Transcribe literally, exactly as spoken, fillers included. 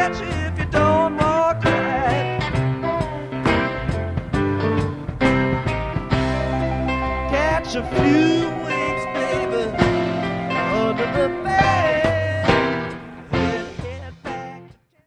catch you if you don't walk right. Catch a few winks, baby, under the bed.